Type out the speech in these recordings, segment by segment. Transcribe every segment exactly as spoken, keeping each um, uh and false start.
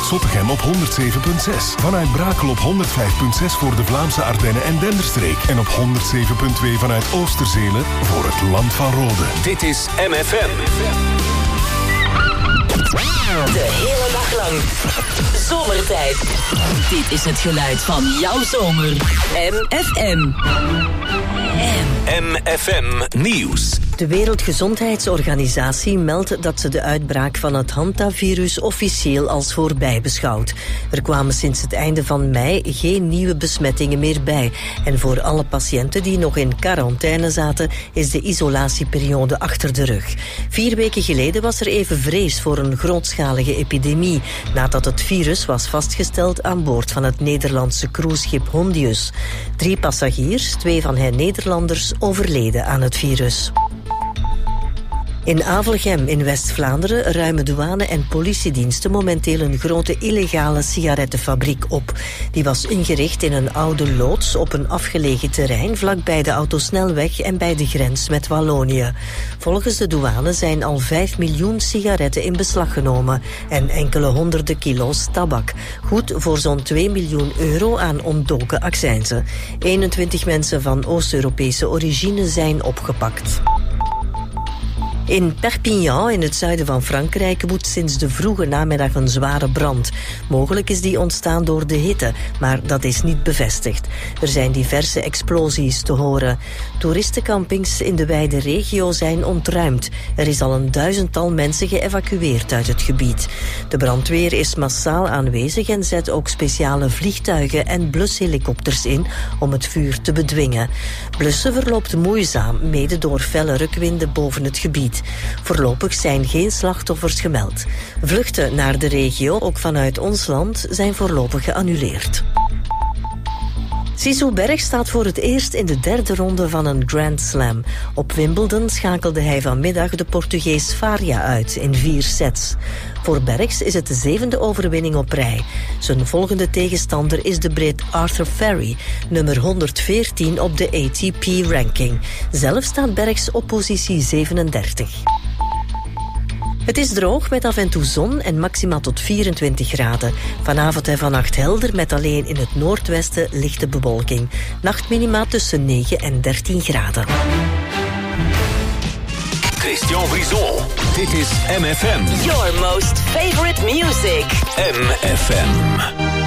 Zottegem op honderd zeven komma zes. Vanuit Brakel op honderd vijf komma zes voor de Vlaamse Ardennen en Denderstreek. En op honderd zeven komma twee vanuit Oosterzelen voor het Land van Rode. Dit is M F M. De hele dag lang. Zomertijd. Dit is het geluid van jouw zomer. M F M. M F M Nieuws. De Wereldgezondheidsorganisatie meldt dat ze de uitbraak van het hantavirus officieel als voorbij beschouwt. Er kwamen sinds het einde van mei geen nieuwe besmettingen meer bij. En voor alle patiënten die nog in quarantaine zaten, is de isolatieperiode achter de rug. Vier weken geleden was er even vrees voor een grootschalige epidemie, nadat het virus was vastgesteld aan boord van het Nederlandse cruiseschip Hondius. Drie passagiers, twee van hen Nederlanders, overleden aan het virus. In Avelgem in West-Vlaanderen ruimen douane en politiediensten momenteel een grote illegale sigarettenfabriek op. Die was ingericht in een oude loods op een afgelegen terrein vlakbij de autosnelweg en bij de grens met Wallonië. Volgens de douane zijn al vijf miljoen sigaretten in beslag genomen en enkele honderden kilo's tabak. Goed voor zo'n twee miljoen euro aan ontdoken accijnzen. eenentwintig mensen van Oost-Europese origine zijn opgepakt. In Perpignan, in het zuiden van Frankrijk, woedt sinds de vroege namiddag een zware brand. Mogelijk is die ontstaan door de hitte, maar dat is niet bevestigd. Er zijn diverse explosies te horen. Toeristencampings in de wijde regio zijn ontruimd. Er is al een duizendtal mensen geëvacueerd uit het gebied. De brandweer is massaal aanwezig en zet ook speciale vliegtuigen en blushelikopters in om het vuur te bedwingen. Blussen verloopt moeizaam, mede door felle rukwinden boven het gebied. Voorlopig zijn geen slachtoffers gemeld. Vluchten naar de regio, ook vanuit ons land, zijn voorlopig geannuleerd. Zizou Berg staat voor het eerst in de derde ronde van een Grand Slam. Op Wimbledon schakelde hij vanmiddag de Portugees Faria uit in vier sets. Voor Bergs is het de zevende overwinning op rij. Zijn volgende tegenstander is de Brit Arthur Ferry, nummer honderdveertien op de A T P-ranking. Zelf staat Bergs op positie zevenendertig. Het is droog met af en toe zon en maximaal tot vierentwintig graden. Vanavond en vannacht helder met alleen in het noordwesten lichte bewolking. Nachtminima tussen negen en dertien graden. Christian Brison. Dit is M F M. Your most favorite music. M F M.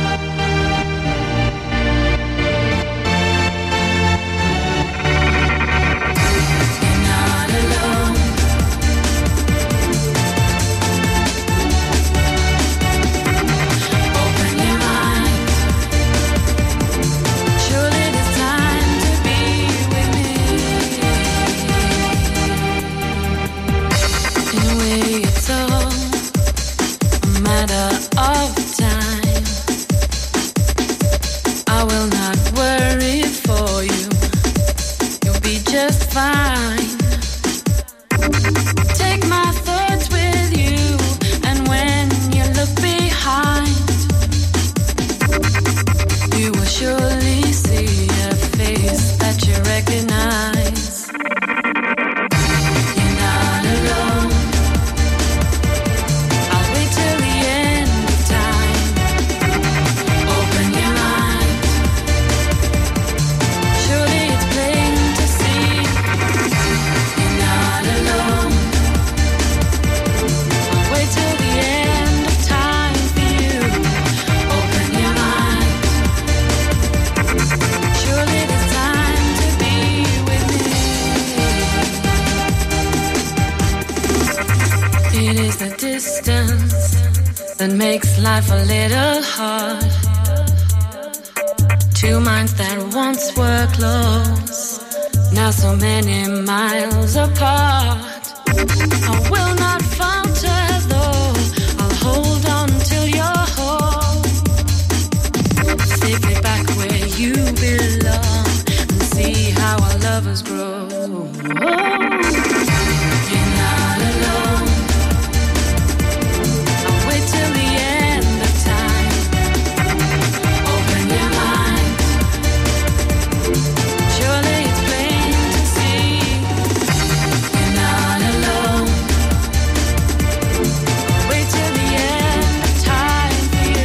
Makes life a little hard. Two minds that once were close, now so many miles apart. I will not falter though, I'll hold on till you're home, safely back where you belong, and see how our lovers grow. You're not alone. Wait till the end of time for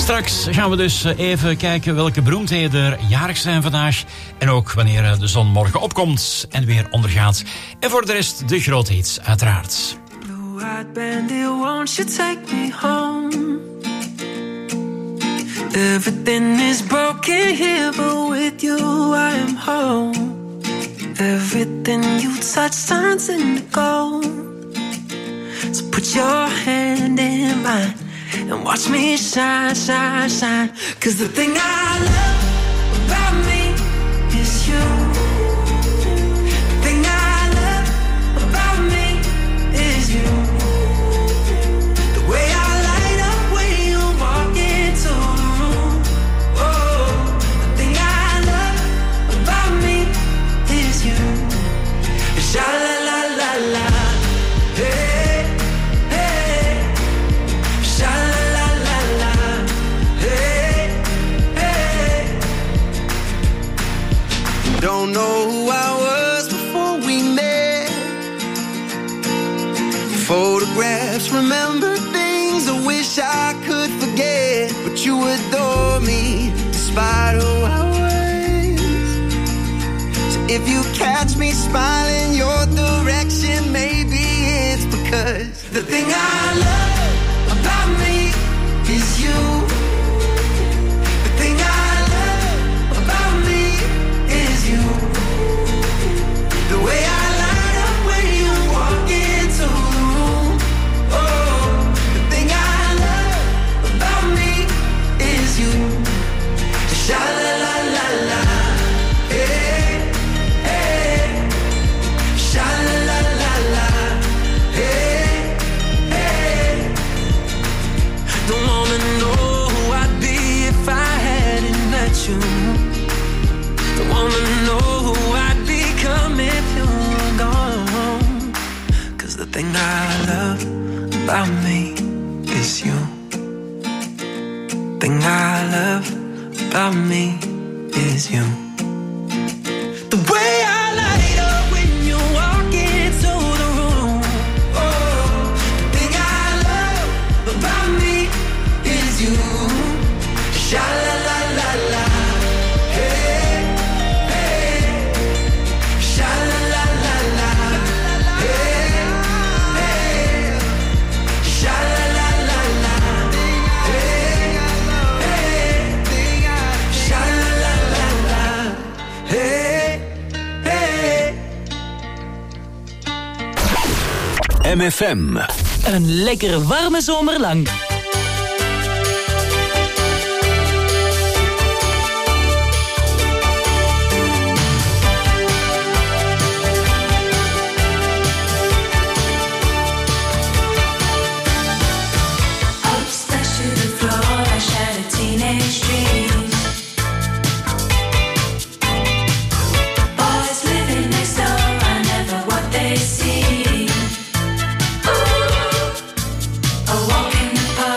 Straks gaan we dus even kijken welke beroemdheden er jarig zijn vandaag. En ook wanneer de zon morgen opkomt en weer ondergaat. En voor de rest de grote hits uiteraard. Blue-eyed bandit, won't you take me home? Everything is broken here, but with you I am home. Everything you touch turns into gold. So put your hand in mine and watch me shine, shine, shine. 'Cause the thing I love about me is you. The thing I love about me is you. The way I light up when you walk into the room. Oh, the thing I love about me is you. Sha la la la la. Hey, hey. Sha la la la la. Hey, hey. Don't know who I was before we met. Photographs, remember things I wish I could forget. But you adore me despite who I was. So if you catch me smiling your direction, maybe it's because the thing I love about me is you. The thing I love about me is you. The way I light up when you walk into the room. Oh, the thing I love about me is you. Sha la la la la. Hey, hey. Sha la la la la. Hey, hey. Don't wanna know who I'd be if I hadn't met you. Don't wanna know who I'd become if you were gone. 'Cause the thing I love about me is you. Thing I love about me is you. The way I light up when you walk into the room. Oh, the thing I love about me is you. Sha la la la la. Hey, hey. Sha la la la la. Hey, hey. Sha la la la la. Hey, hey. Sha la la la la. Hey, hey. M F M. Een lekkere warme zomer lang. Upstairs to the floor, I shattered teenage dreams. Boys living next door, I never what they see. Ooh, I walk in the park.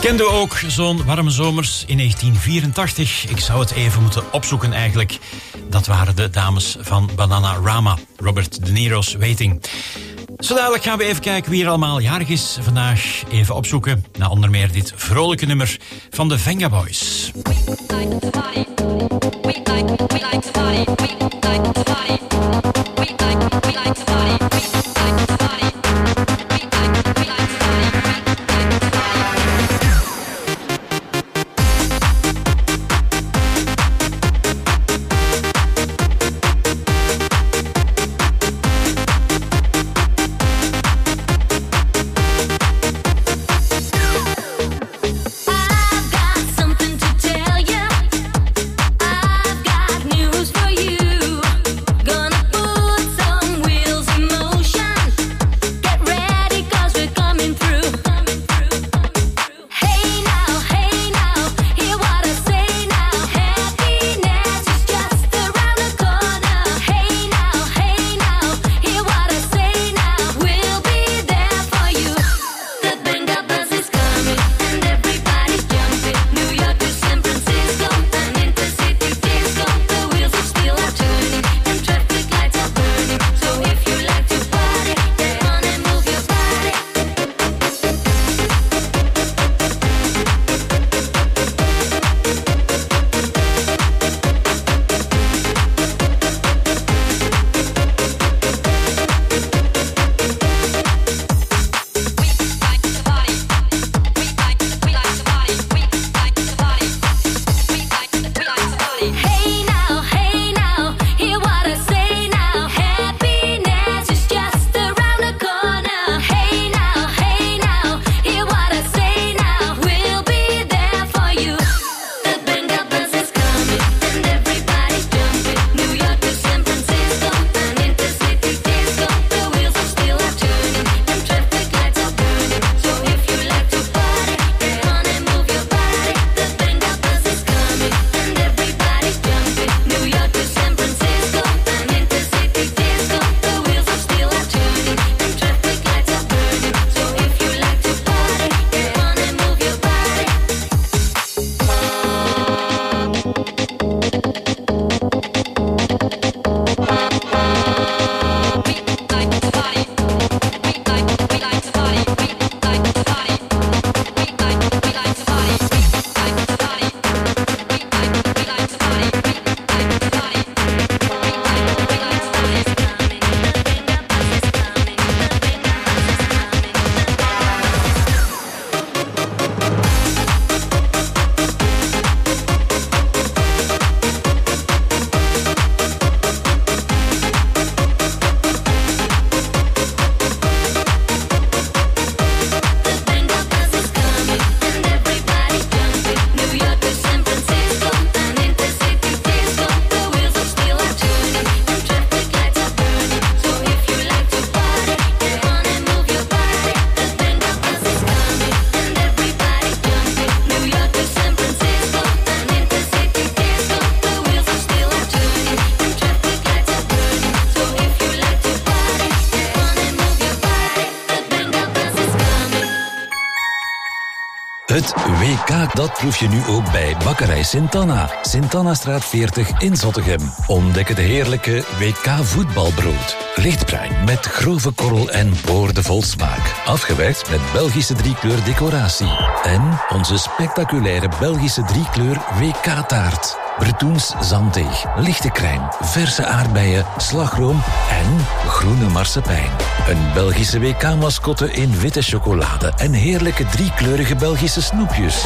Kenden we ook zo'n warme zomers in negentien vierentachtig? Ik zou het even moeten opzoeken eigenlijk. Dat waren de dames van Bananarama, Robert De Niro's Waiting. Zo dadelijk gaan we even kijken wie er allemaal jarig is vandaag. Even opzoeken naar onder meer dit vrolijke nummer van de Venga Boys. We like to party. We like, we like to party. We like to party. We like, we like to party. We like to party. We like, we like to party. Het W K, dat proef je nu ook bij Bakkerij Sint-Anna. Sint-Anna-straat veertig in Zottegem. Ontdek het heerlijke W K voetbalbrood. Lichtbruin met grove korrel en boordevol smaak. Afgewerkt met Belgische driekleur decoratie. En onze spectaculaire Belgische driekleur W K-taart. Bretoens zanddeeg, lichte crème, verse aardbeien, slagroom en groene marsepein. Een Belgische W K-mascotte in witte chocolade en heerlijke driekleurige Belgische snoepjes.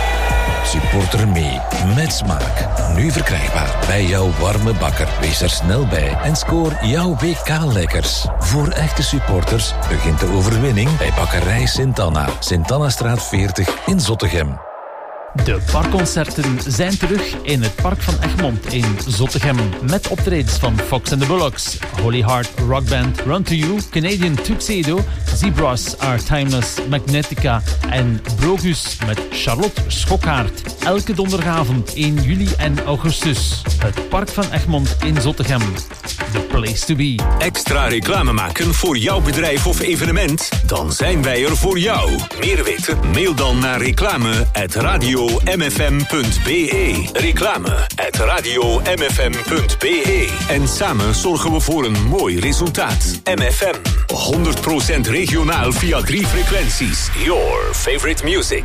Supporter mee, met smaak. Nu verkrijgbaar bij jouw warme bakker. Wees er snel bij en scoor jouw W K-lekkers. Voor echte supporters begint de overwinning bij Bakkerij Sint-Anna. Sint-Anna-straat veertig in Zottegem. De parkconcerten zijn terug in het Park van Egmond in Zottegem. Met optredens van Fox and the Bullocks, Holy Heart Rock Band, Run to You, Canadian Tuxedo, Zebras Are Timeless, Magnetica en Brogus met Charlotte Schokkaert. Elke donderdagavond één juli en augustus. Het Park van Egmond in Zottegem. The place to be. Extra reclame maken voor jouw bedrijf of evenement? Dan zijn wij er voor jou. Meer weten? Mail dan naar reclame at radio m f m punt b e. Reclame at radio m f m punt b e. En samen zorgen we voor een mooi resultaat. M F M. honderd procent regionaal via drie frequenties. Your favorite music.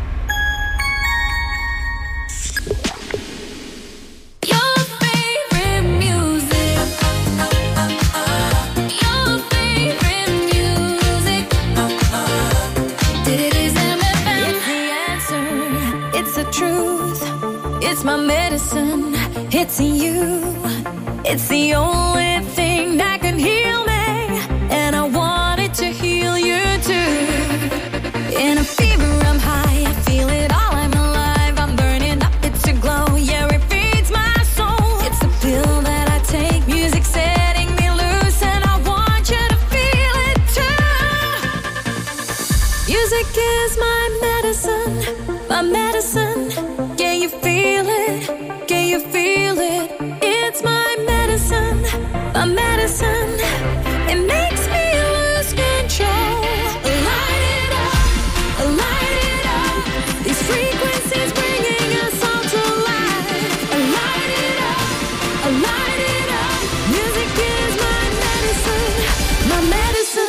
It's my medicine, it's you. It's the only thing that can heal me, and I want it to heal you too. In a fever I'm high, I feel it all, I'm alive. I'm burning up, it's a glow, yeah, it feeds my soul. It's a pill that I take, music setting me loose, and I want you to feel it too. Music is my medicine, my medicine. Can you feel it? Can you feel it? It's my medicine, my medicine. It makes me lose control. Light it up, light it up. These frequencies bringing us all to life. Light it up, light it up. Music is my medicine, my medicine.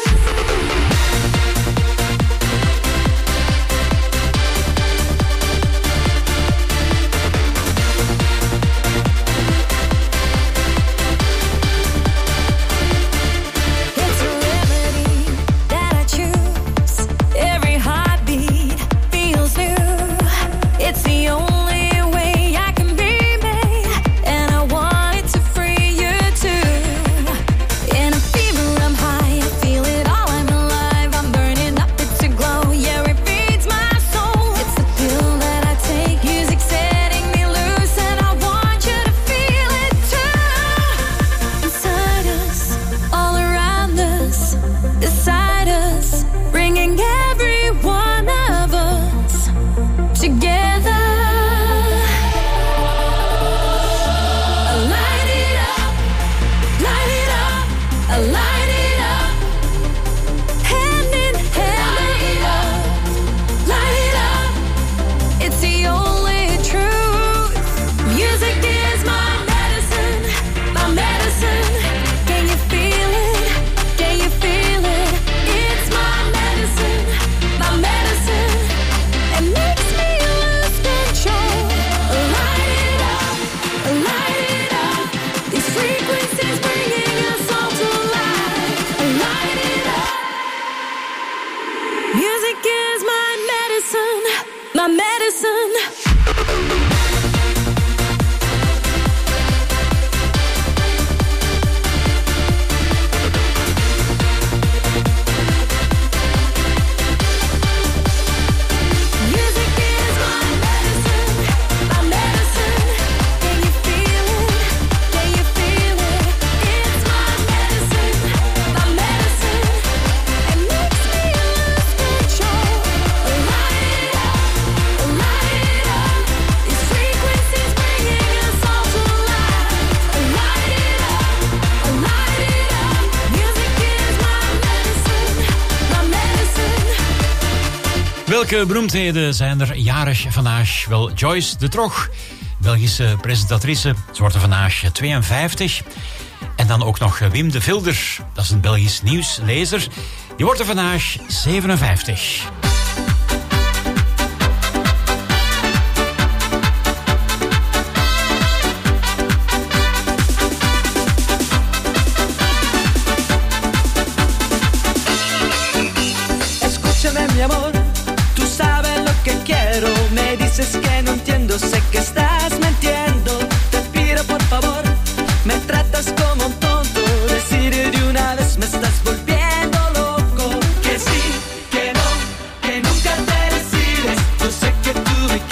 Welke beroemdheden zijn er jarig vandaag? Wel, Joyce de Trog, Belgische presentatrice. Ze wordt er vandaag tweeënvijftig. En dan ook nog Wim de Vilder, dat is een Belgisch nieuwslezer. Die wordt er vandaag zevenenvijftig. Escúchame, mi amor. Me dices que no entiendo, sé que estás mintiendo. Te pido por favor, me tratas como un tonto. Decir de una vez me estás volviendo loco. Que sí, que no, que nunca te decides. Yo sé que tú me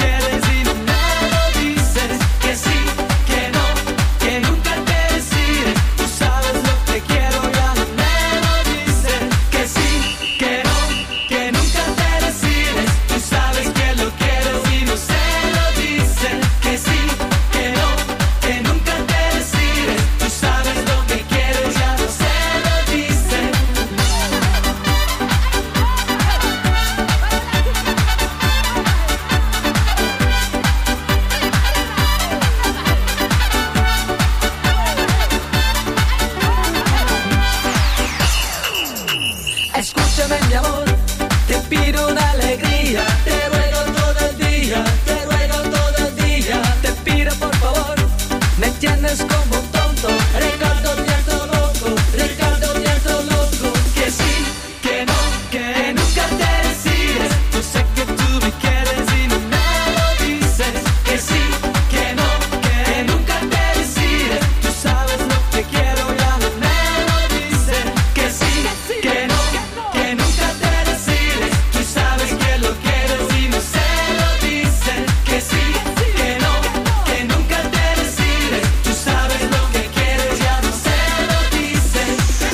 pido una alegría, te ruego todo el día, te ruego todo el día, te pido por favor, me tienes como un tonto, Ricardo Tiento loco, Ricardo Tiento loco, que sí, que no, que nunca te decides, yo sé que tú me quieres y no me lo dices, que sí, que no, que nunca te decides, tú sabes lo que quiero, ya no me lo dices, que sí, que no, que nunca te decides, tú sabes que lo quieres y no se lo dices, que sí, que no, que nunca te decides, tú sabes lo que quieres, ya no se lo dices.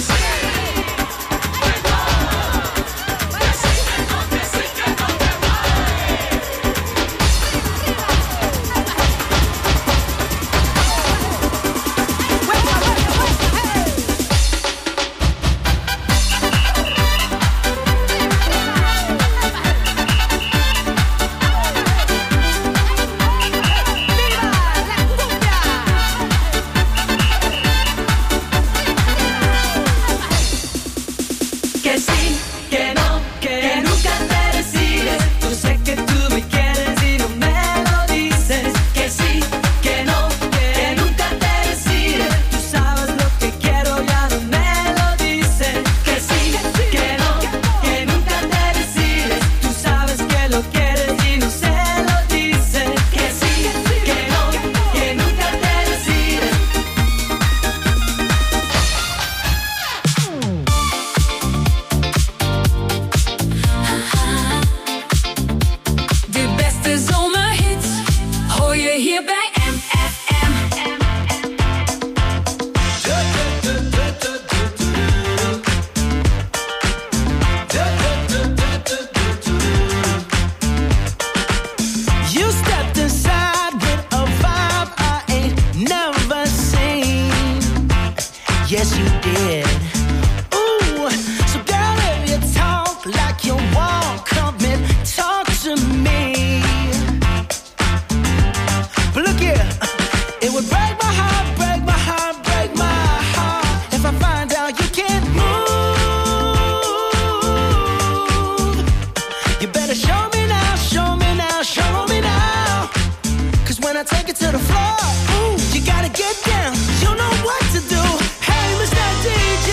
Que sí, que no, que nunca te decides, yo sé que tú me quieres y no me lo dices, que sí, que no, que nunca te decides, tú sabes lo que quiero, ya no me lo dices, que sí, que no, que nunca te decides, tú sabes que lo quieres y no se lo dices, que sí, que no, que nunca te decides. De beste zomerhits hoor je hier bij M F M. You stepped inside with a vibe I ain't never seen. Yes, you did. Ooh, so girl, if you talk like you walk, come and talk to me. But look here, it would break my heart, break my heart, break my heart if I find out you can't move. You better show me now, show me now, show me now. Cause when I take it to the floor, ooh, you gotta get down. You know what to do. Hey, Mister D J,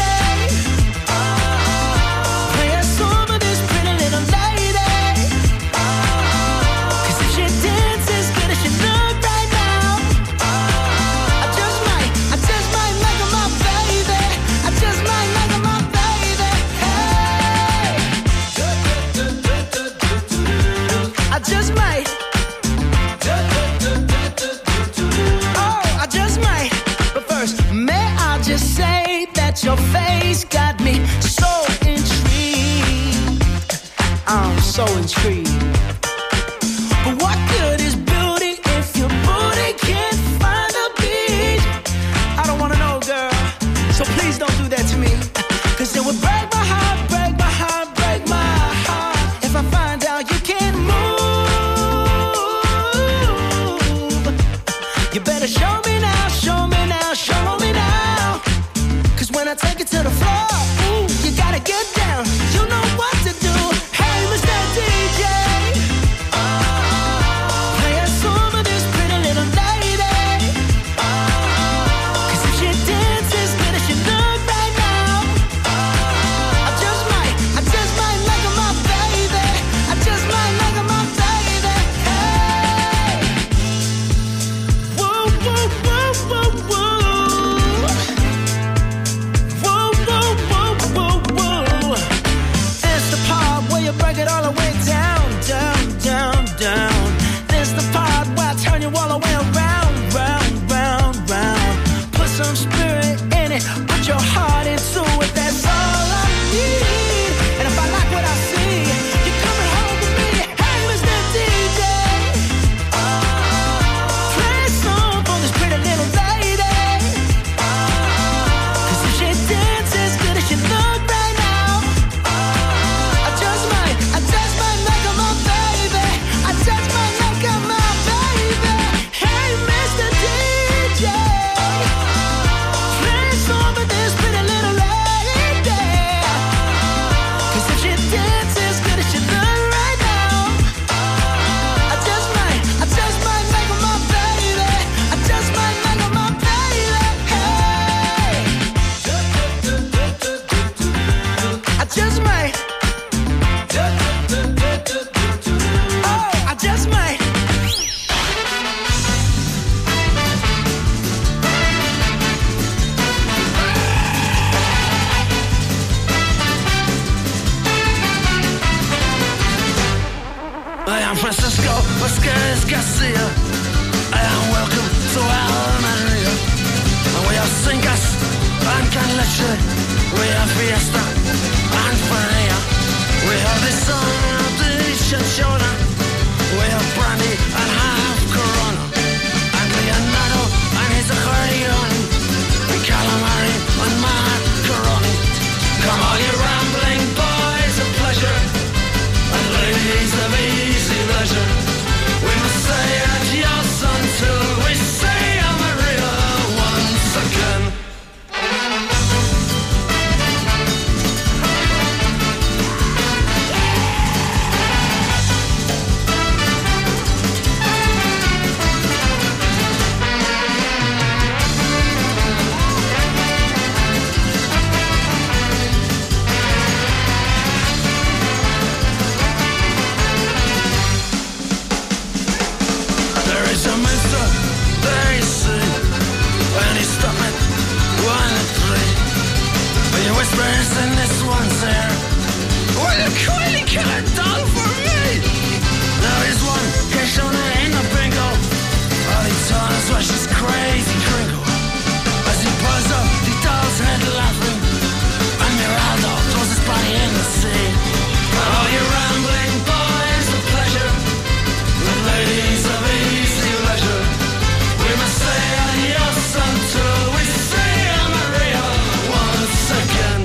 play a song for this pretty little lady. Cause if she dances good as she look right now, I just might, I just might make her my baby. I just might make her my baby. Hey, I just might. Oh, I just might. But first, may I just say that your face got me so intrigued. I'm so intrigued. But what good is beauty if your booty can't find a beat? I don't wanna know, girl. So please don't do that to me. Cause it would break my heart, break my heart, break my heart if I find out you can't move. You better show me now, show me now, show me now. Cause when I take it to the floor, ooh, you gotta get down. You know what to do. Hey, Mister D J, San Francisco, where scares Garcia. And welcome to Almeria. And we have Singas and Canleche. We have Fiesta and Faria. We have the sun of the Chinchona. We have brandy and half Corona. And Leonardo and his accordion. And calamari and macaroni. Come all you rambling boys of pleasure. And ladies of easy leisure. We must say adios until we say Amaria once again. Whispers in this one's ear. Will you kindly kill a doll for me? There is one Kishona in the bingo. All he told us was she's crazy crinkle. As he pulls up the doll's head laughing. And Miraldo throws his body in the sea. And all you rambling boys of pleasure. The ladies of easy leisure. We must say adios until we say Amaria once again.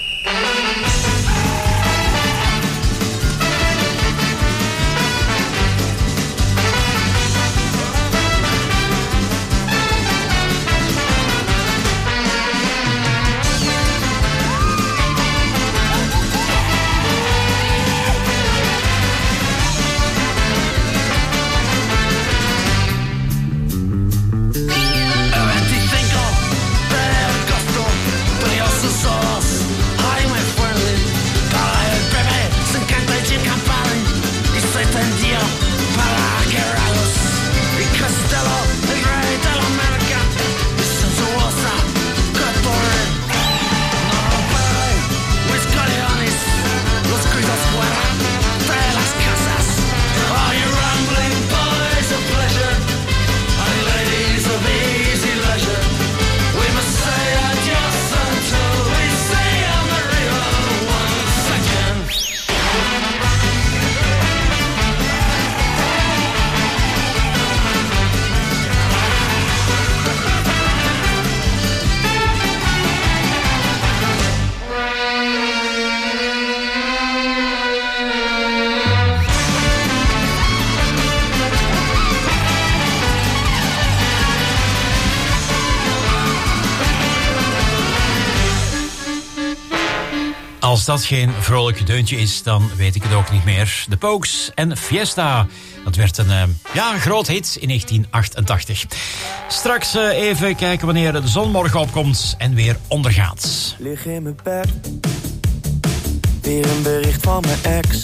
Als dat geen vrolijk deuntje is, dan weet ik het ook niet meer. De Pokes en Fiesta. Dat werd een uh, ja, groot hit in negentien achtentachtig. Straks uh, even kijken wanneer de zon morgen opkomt en weer ondergaat. Lig in mijn bed. Weer een bericht van mijn ex.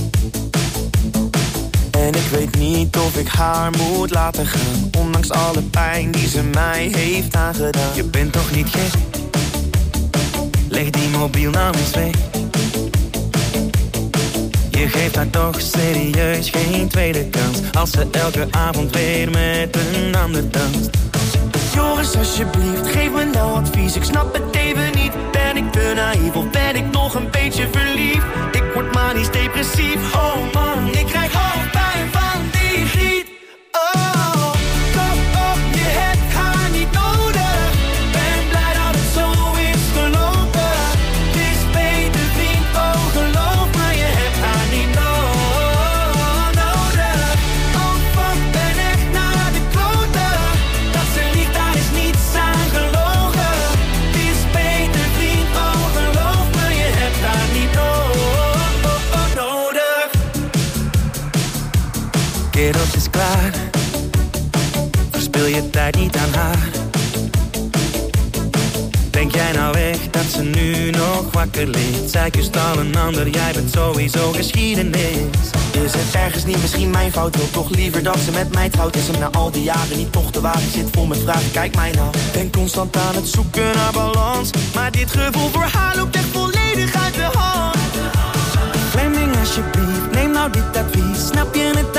En ik weet niet of ik haar moet laten gaan. Ondanks alle pijn die ze mij heeft aangedaan. Je bent toch niet gek? Leg die mobiel nou eens weg. Je geeft haar toch serieus geen tweede kans. Als ze elke avond weer met een ander danst. Joris, alsjeblieft, geef me nou advies. Ik snap het even niet. Ben ik te naïef of ben ik nog een beetje verliefd? Ik word manisch depressief. Oh man, ik krijg hoofdpijn van die giet. Oh, kom op, je hebt haar niet nodig. Ben blij dat het zo is gelopen. Het is beter vriend, oh geloof me, je hebt haar niet nodig. Oh fuck, ben echt naar de kloten. Dat ze liegt, daar is niets aan gelogen. Het is beter vriend, oh geloof me, je hebt haar niet nodig. Kerels is klaar. Verspil je tijd niet aan haar. Denk jij nou echt dat ze nu nog wakker ligt? Zij kust al een ander, jij bent sowieso geschiedenis. Is het ergens niet misschien mijn fout? Wil toch liever dat ze met mij trouwt? Is hem na al die jaren niet toch te wagen? Zit vol met vragen, kijk mij nou. Ben constant aan het zoeken naar balans. Maar dit gevoel voor haar loopt echt volledig uit de hand. Fleming alsjeblieft, neem nou dit advies. Snap je het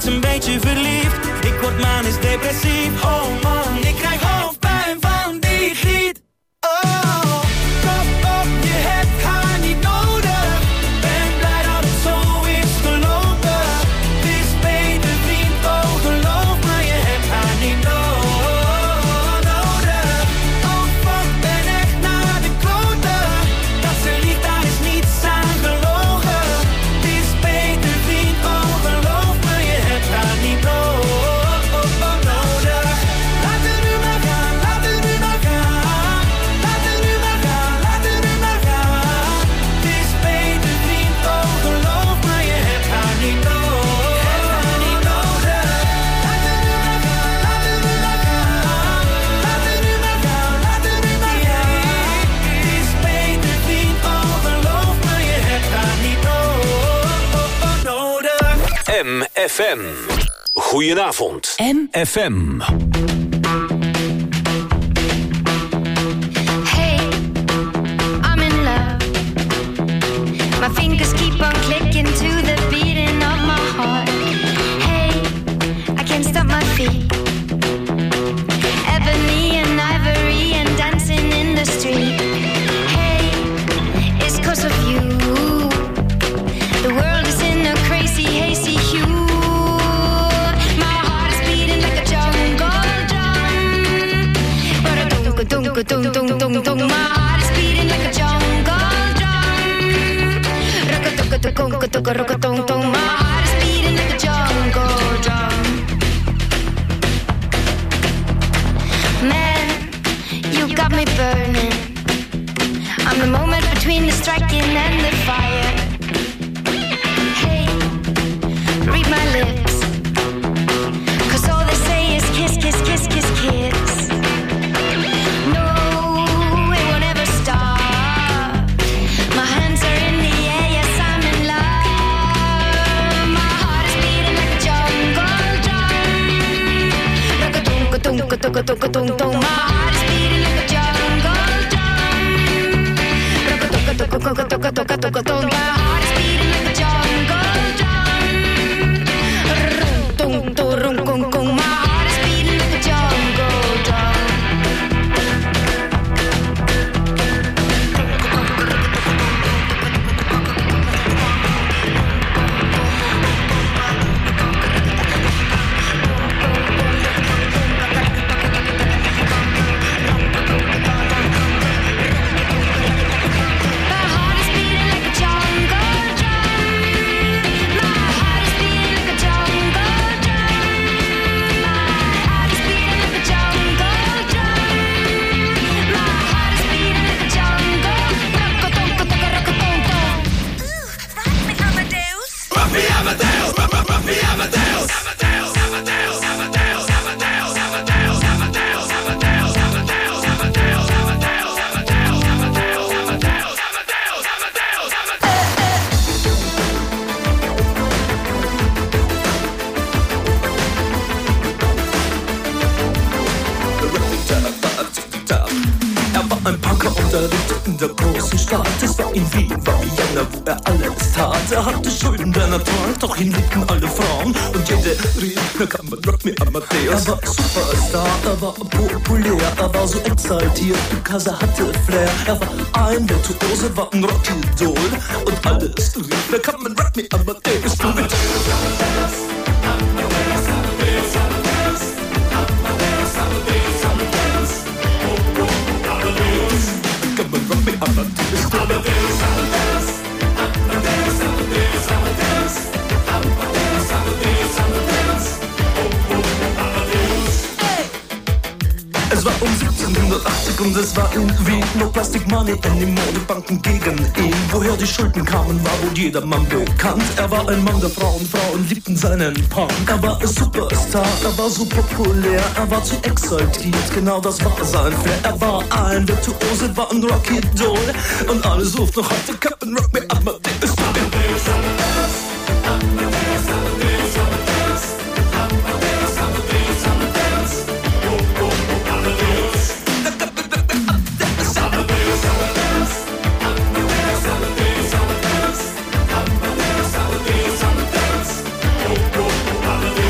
een beetje verliefd. Ik word manisch depressief. Oh man, ik krijg hoofdpijn van die griet. Oh, kop op, je hebt haar niet nodig. Ben blij dat het zo is gelopen. Het is beter vriend, oh geloof me, je hebt haar niet nodig. Oh fuck, ben echt naar de kloten. Dat ze lief, daar is niets aan gelogen. Het is beter vriend, oh geloof me, je hebt haar niet nodig. Laat het nu maar gaan, laat het nu maar gaan. Laat het nu maar gaan, laat het nu maar gaan. Het is beter vriend, oh geloof me, je hebt haar niet nodig. Laat het nu maar gaan, laat het nu maar gaan. Laat het nu maar gaan, laat het nu maar gaan. Het is beter vriend, oh geloof me, je hebt haar niet nodig. M F M. Goedenavond. M F M. Hey, I'm in love. My fingers keep on clicking to the beating of my heart. Hey, I can't stop my feet. Ebony and ivory and dancing in the street. Hey, it's 'cause of you. The world is in a crazy, hazy hue. My heart is beating like a jungle drum. But a dunk, a dunk, a dunk, dunk, dunk, dunk. My heart is beating like a jungle drum. Rock a dunk, a dunk, a dunk, rock a dunk, dunk. My heart is beating like a jungle drum. Man, you got me burning. I'm the moment between the striking and the fire. Hey, read my lips. 'Cause all they say is kiss, kiss, kiss, kiss, kiss. No, it won't ever stop. My hands are in the air, yes, I'm in love. My heart is beating like a jungle drum. Rock-a-dunk-a-dunk, a-dunk-a-dunk-a-dunk-dunk. My heart is beating like a jungle drum. Rock-a-dunk-a-dunk-a-dunk-a-dunk-a-dunk. My heart is beating like a jungle drum. Rum-tum-tum-rum-kum-kum. My heart is beating like a jungle drum. My heart is beating like a jungle drum. My heart is beating like a jungle drum. My heart is beating like a jungle drum. My heart is beating like a jungle. Rock-a-dunk-a-dunk-a-dunk-a-dunk. Ruffy Amadeus. Ruffy Amadeus, Ruffy Amadeus, Amadeus, Amadeus, Amadeus, Amadeus, Amadeus, Amadeus, Amadeus, Amadeus, Amadeus, Amadeus, Amadeus, Amadeus, Amadeus, Amadeus, Er war ein Punker und er lebte in der großen Stadt. Es war in Wien, war Vienna, wo er alles tat. Er hatte Schulden, der Natur, doch ihn liebten alle Frauen. Und jede rief, na kann man Rock me Amadeus. Er war Superstar, er war populär, er war so exaltiert, because er hatte Flair. Er war ein Virtuose, war ein Rockidol. Und alles rief, na kann man Rock me Amadeus. Du mit Come on, rock me Amadeus, Amadeus, Amadeus, Amadeus, Amadeus, Amadeus, Amadeus, Amadeus, Amadeus, oh, oh, Amadeus. Es war um siebzehnhundertachtzig und es war in Wien. No Plastic Money anymore, die Banken gegen ihn. Woher die Schulden kamen, war wohl jedermann bekannt. Er war ein Mann der Frauen, Frauen liebten seinen Punk. Er war ein Superstar, er war so populär, er war zu exaltiert, genau das war sein Flair. Er war ein Virtuose, war ein Rockidol. Und alle suchten noch heute Captain Rock me Amadeus, Amadeus, Amadeus, Amadeus, Amadeus, Amadeus, Amadeus, Amadeus, Amadeus, oh, oh, oh, Amadeus. Es war um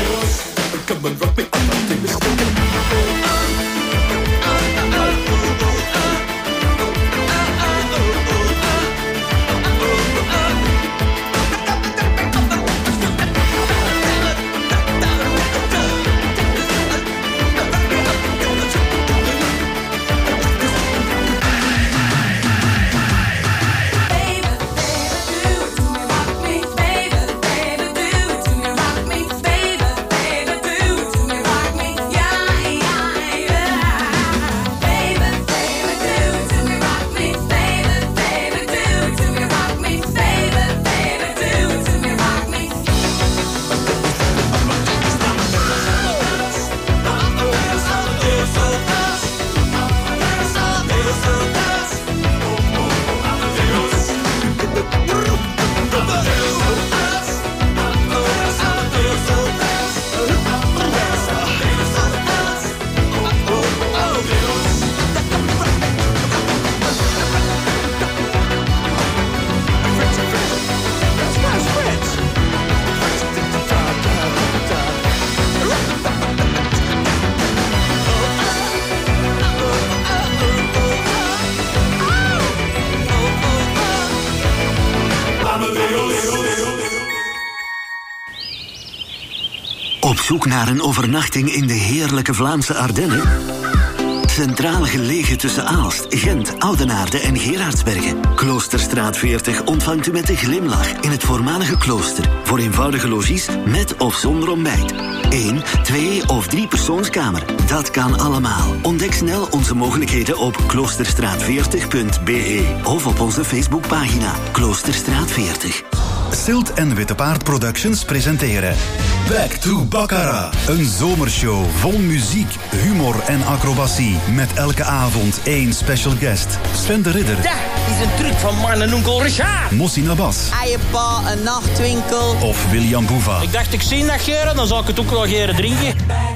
Op zoek naar een overnachting in de heerlijke Vlaamse Ardennen? Centraal gelegen tussen Aalst, Gent, Oudenaarde en Gerardsbergen. Kloosterstraat veertig ontvangt u met een glimlach in het voormalige klooster. Voor eenvoudige logies met of zonder ontbijt. Eén, twee of drie persoonskamer. Dat kan allemaal. Ontdek snel onze mogelijkheden op kloosterstraat veertig punt b e of op onze Facebookpagina Kloosterstraat veertig. Silt en Witte Paard Productions presenteren Back to Baccarat. Een zomershow vol muziek, humor en acrobatie. Met elke avond één special guest. Sven de Ridder. Dat is een truc van man en onkel Richard. Mossi Nabas. Eiepa, een nachtwinkel. Of William Boeva. Ik dacht, ik zie dat geren, dan zal ik het ook wel geren drinken.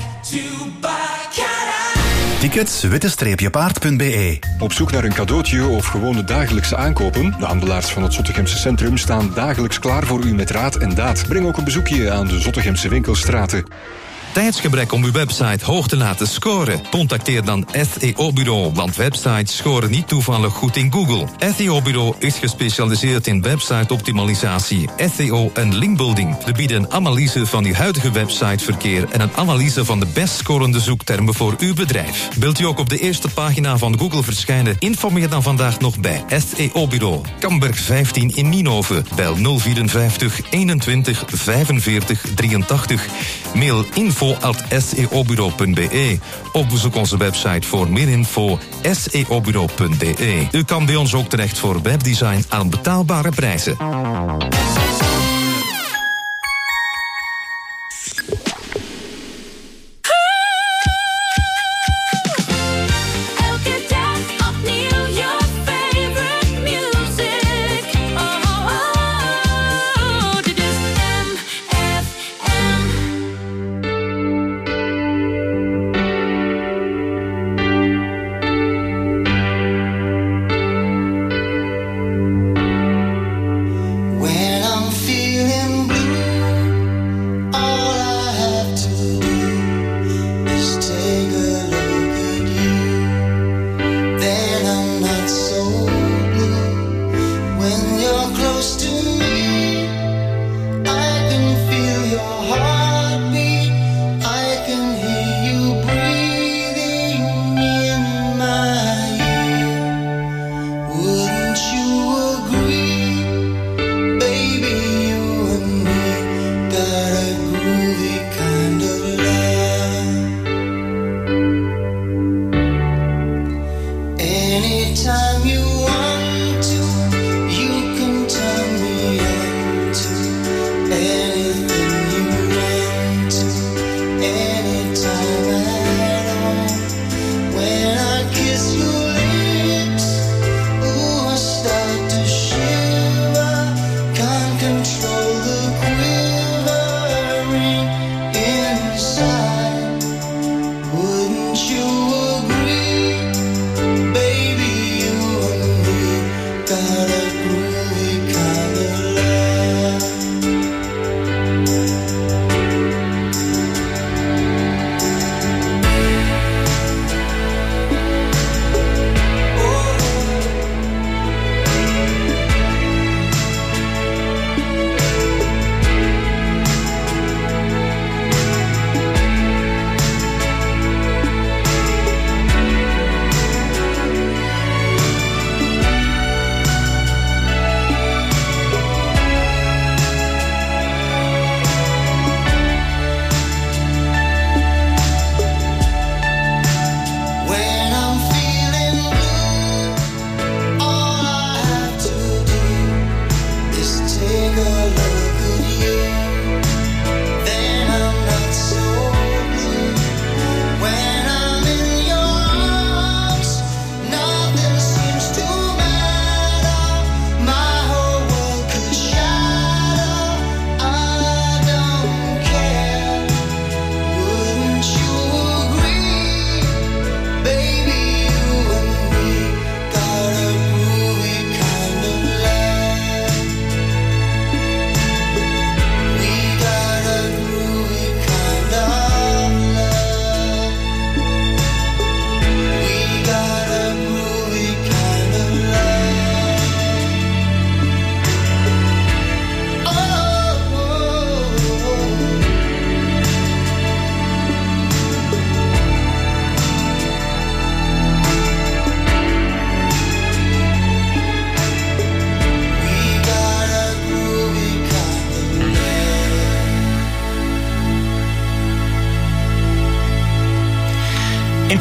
Tickets witte-paard punt b e. Op zoek naar een cadeautje of gewone dagelijkse aankopen? De handelaars van het Zottegemse Centrum staan dagelijks klaar voor u met raad en daad. Breng ook een bezoekje aan de Zottegemse winkelstraten. Tijdsgebrek om uw website hoog te laten scoren? Contacteer dan S E O-bureau, want websites scoren niet toevallig goed in Google. S E O-bureau is gespecialiseerd in website-optimalisatie, S E O en linkbuilding. We bieden een analyse van uw huidige websiteverkeer en een analyse van de best scorende zoektermen voor uw bedrijf. Wilt u ook op de eerste pagina van Google verschijnen? Informeer dan vandaag nog bij S E O-bureau. Kamberg vijftien in Nienhoven. Bel nul vierenvijftig eenentwintig vijfenveertig drieëntachtig. Mail info at s e o bureau punt b e of bezoek onze website voor meer info s e o bureau punt b e. U kan bij ons ook terecht voor webdesign aan betaalbare prijzen.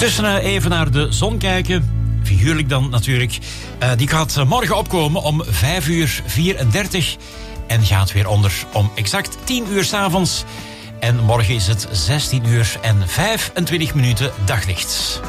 Intussen uh, even naar de zon kijken. Figuurlijk dan natuurlijk. Uh, die gaat uh, morgen opkomen om vijf uur vierendertig. En gaat weer onder om exact tien uur 's avonds. En morgen is het zestien uur en vijfentwintig minuten daglicht.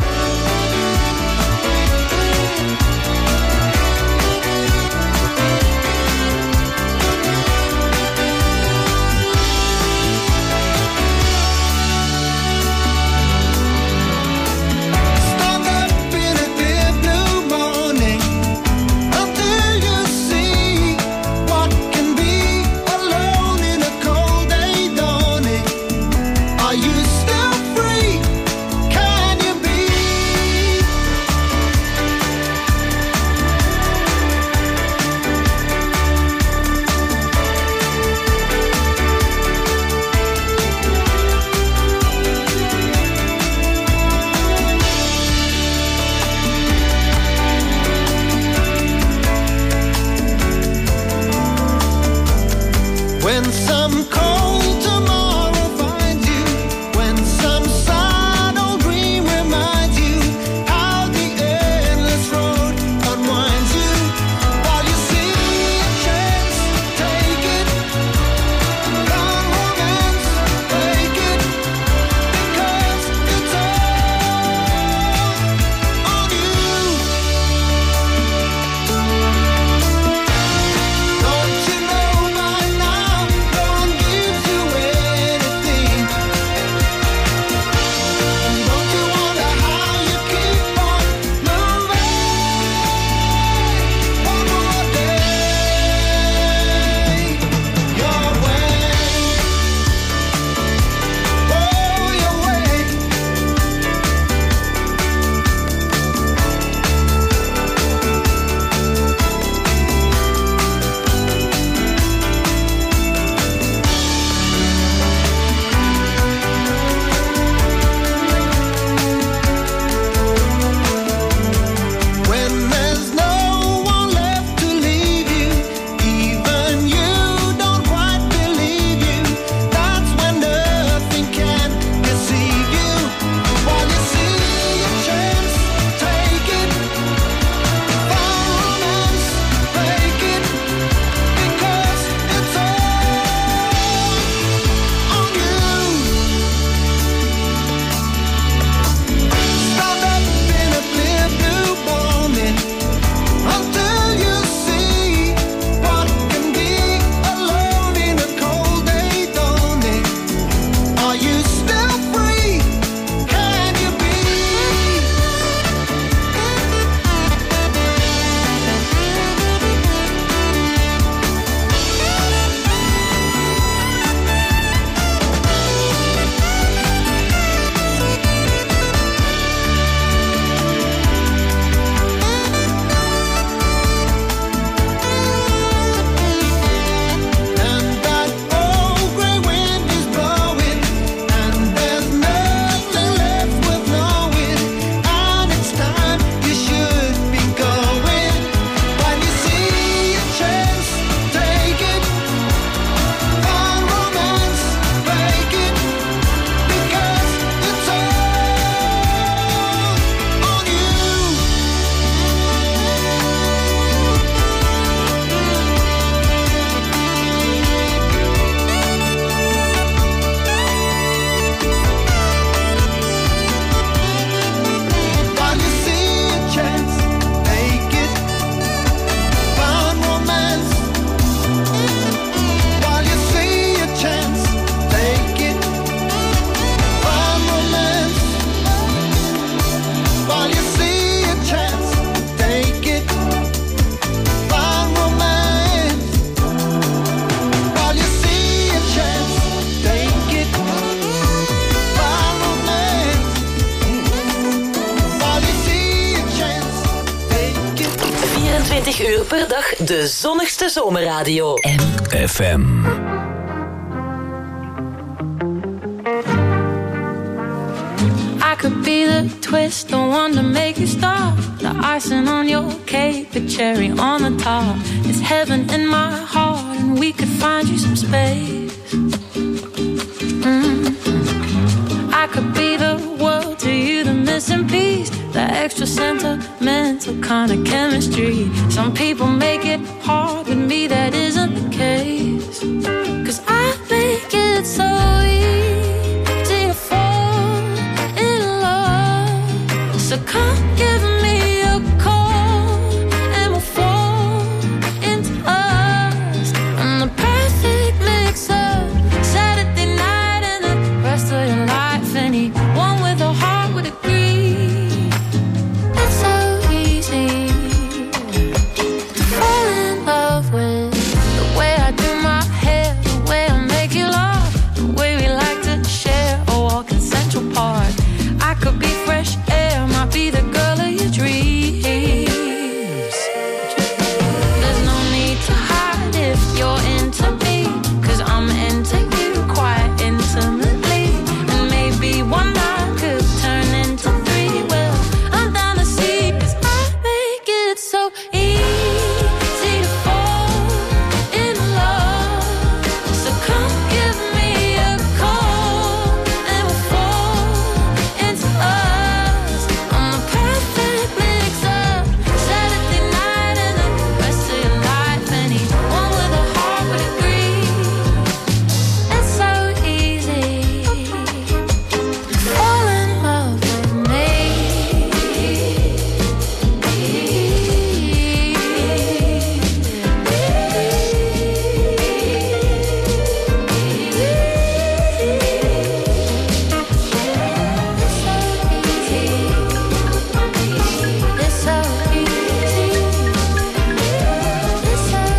vierentwintig uur per dag de zonnigste zomerradio. M F M. I could be the twist, the one to make you stop. The icing on your cake, the cherry on the top. It's heaven in my heart, and we could find you some space. Mm-hmm. I could be the world to you, the kind of chemistry. Some people make it hard, but me that isn't the case. Cause I make it so easy to fall in love. So come give me a call and we'll fall into us. I'm the perfect mix up Saturday night and the rest of your life. Anyone with a heart would agree. It's so easy to fall in love with the way I do my hair, the way I make you laugh, the way we like to share a walk in Central Park. I could be fresh air, might be the girl of your dreams. There's no need to hide if you're into me, cause I'm into you quite intimately. And maybe one night could turn into three. Well, I'm down to see, cause I make it so easy to fall in love. So come give me a call and we'll fall into us. I'm the perfect mix up Saturday night and the rest of your life. Anyone with a heart would agree. It's so easy to fall in love with me. It's so easy. It's so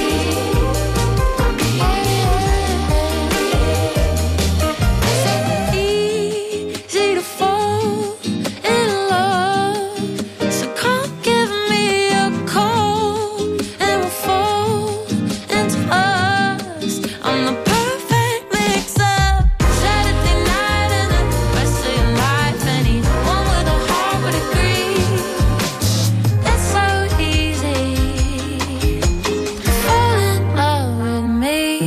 easy to fall in love. So come give me a call and we'll fall into us. I'm the perfect mix up Saturday night and the rest of your life. Anyone with a heart would agree. It's so easy to fall in love with me.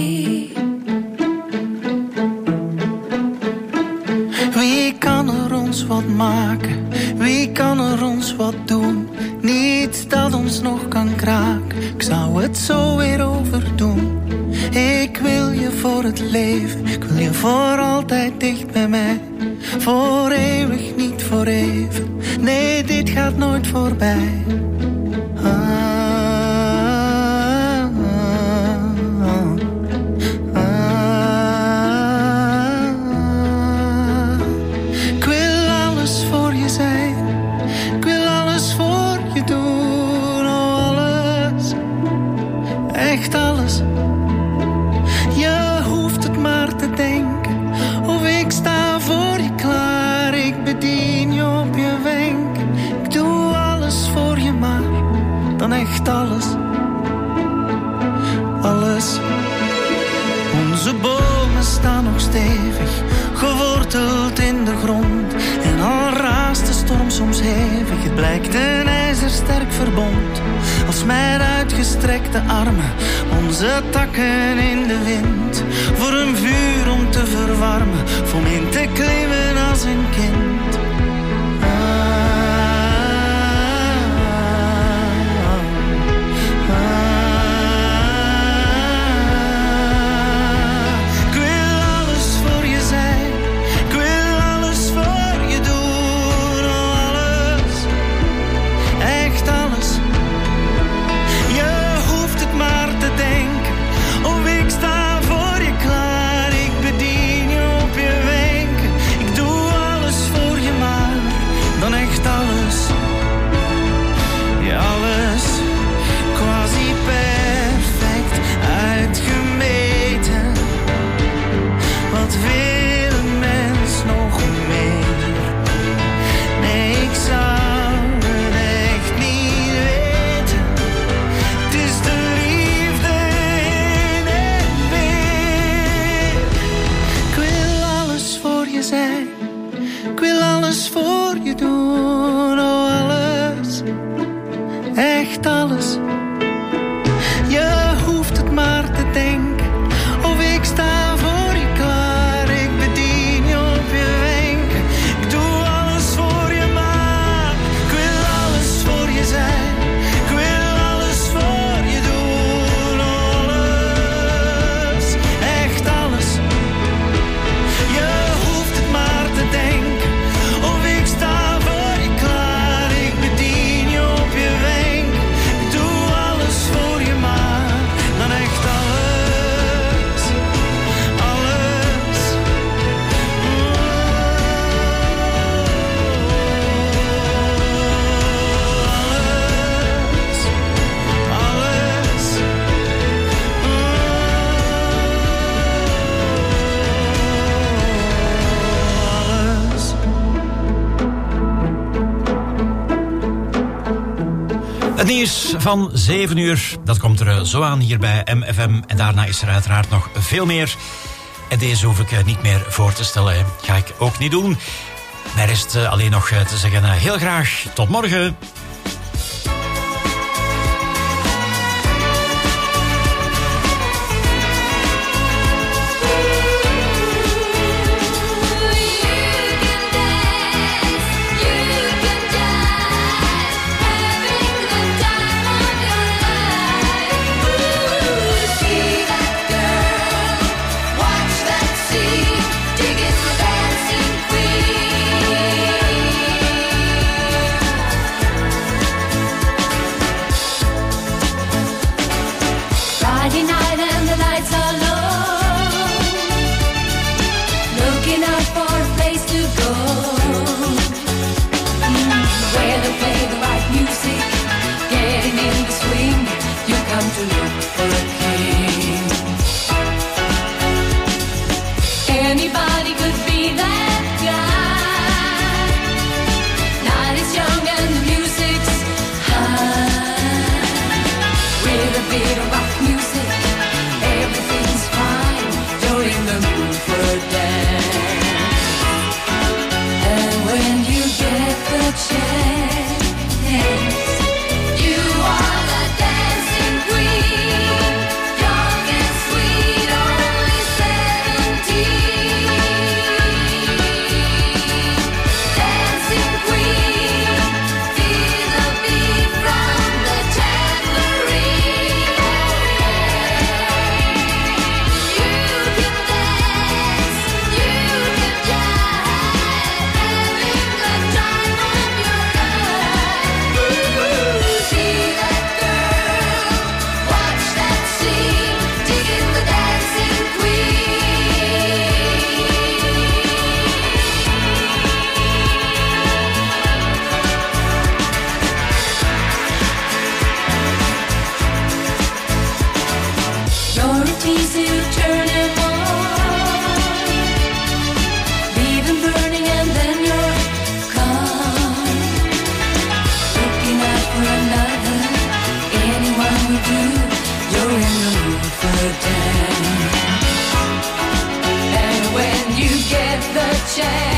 Wie kan er ons wat maken? Wie kan er ons wat doen? Niets dat ons nog kan kraken. Ik zou het zo weer overdoen. Ik wil je voor het leven. Ik wil je voor altijd dicht bij mij. Voor eeuwig, niet voor even. Nee, dit gaat nooit voorbij. Ah, ah, ah, ah. Ik wil alles voor je zijn. Ik wil alles voor je doen. Oh, alles. Echt alles. Je hoeft het maar te denken. Of ik sta voor je klaar. Ik bedien je op je wenken. Ik doe alles voor je maar. Dan echt alles. Alles. Onze bomen staan nog stevig, geworteld in de grond. En al raast de storm soms hevig, het blijkt een ijzersterk verbond. Als met uitgestrekte armen, onze takken in de wind. Voor een vuur om te verwarmen, om in te klimmen als een kind. Voor nieuws van zeven uur. Dat komt er zo aan hier bij M F M. En daarna is er uiteraard nog veel meer. En deze hoef ik niet meer voor te stellen. Ga ik ook niet doen. Mij rest alleen nog te zeggen heel graag tot morgen. chance.